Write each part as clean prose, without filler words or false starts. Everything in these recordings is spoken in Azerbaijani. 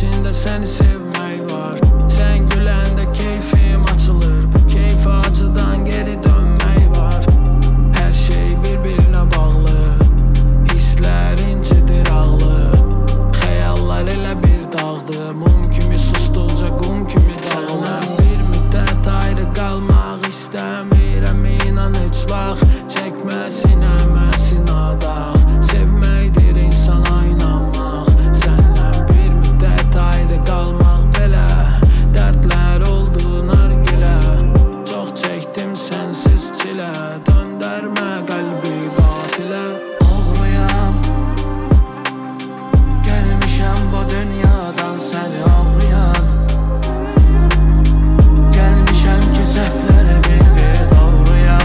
içinde seni sevmek var. Sen gülende keyfim açılır. Bu keyfi acıdan geri dönmek var. Her şey birbirine bağlı. Hisler incidir ağlı. Xəyallar elə bir dağdı. Mum kimi susdulca qum kimi dağılır. Bir müddət ayrı qalmaq istəmirəm, inan heç vaxt çəkmə sinəmə sinadaq. Sevməkdir insana inanmaq. Səndən bir müddət ayrı qalmaq belə dərdlər oldu nargilə. Çox çəkdim sənsiz çilə. Döndərmə qəlbi batilə. Oğruyam, gelmişəm bu dünyadan səni oğruyam. Gelmişəm ki səhvləri bir-bir doğruyam.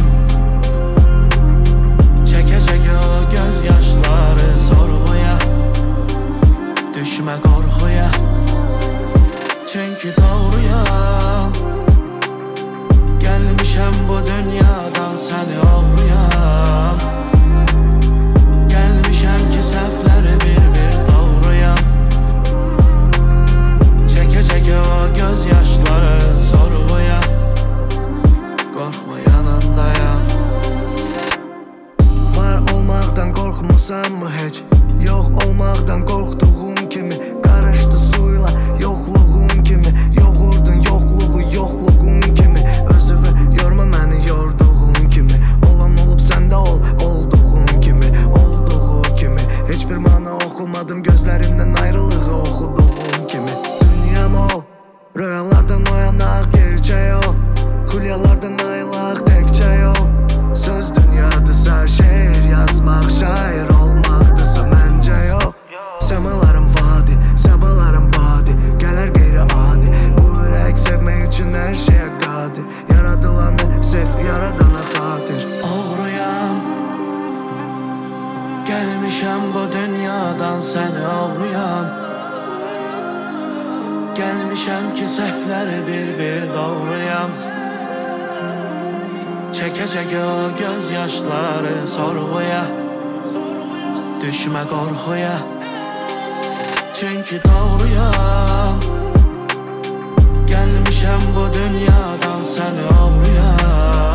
Çəkə-çəkə o göz yaşları sorğuya. Düşmə qorxuya, çünki doğruyam. Gelmişəm bu dünyadan səni oğruyam. Gelmişəm ki səhvləri bir-bir doğruyam. Çəkə-çəkə o göz yaşları sorğuya. Qorxma yanındayam. Var olmaqdan qorxmusanmı heç? Yox olmaqdan qorxduğun kimi. Qarışdı suyla yoxluğun kimi. Yoğurdun yoxluğu yoxluğun kimi. Özünü yorma məni yorduğun kimi. Olan olub səndə ol, olduğun kimi. Olduğu kimi. Heç bir mana oxumadım gözlərindən ayrılığı oxuduğum kimi. Dünyam ol, rüyalardan oyanaq gerçək ol. Xülyalardan aylaq təkcə yol. Söz dünyadısa şeir yazmaq, şair olmaqdısa məncə yox. Səmalarım vadi, səbalarım badi. Gələr qeyri-adi. Bu ürək sevmək üçün hər şeyə qadir. Yaradılanı sev, yaradana xatir. Oğruyam, gelmişəm bu dünyadan səni oğruyam. Gelmişəm ki səhvləri bir-bir doğruyam. Çəkə-çəkə o göz yaşları sorğuya. Düşmə qorxuya, çünki doğruyam. Gelmişəm bu dünyadan səni oğruyam.